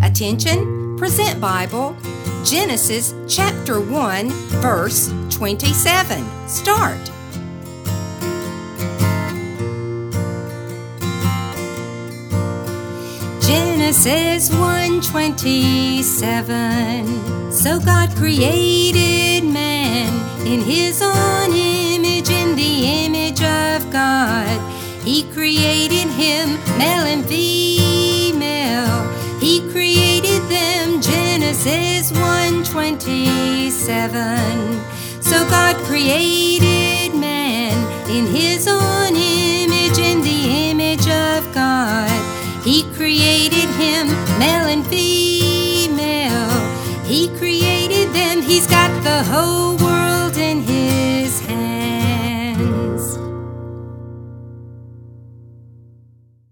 Attention, Present Bible, Genesis chapter 1, verse 27. Start. Genesis 1:27. So God created man in His own image, in the image of God. He created him, male and female. He created them, Genesis 1:27. So God created man in His own image, in the image of God. He created him, male and female. He created them. He's got the whole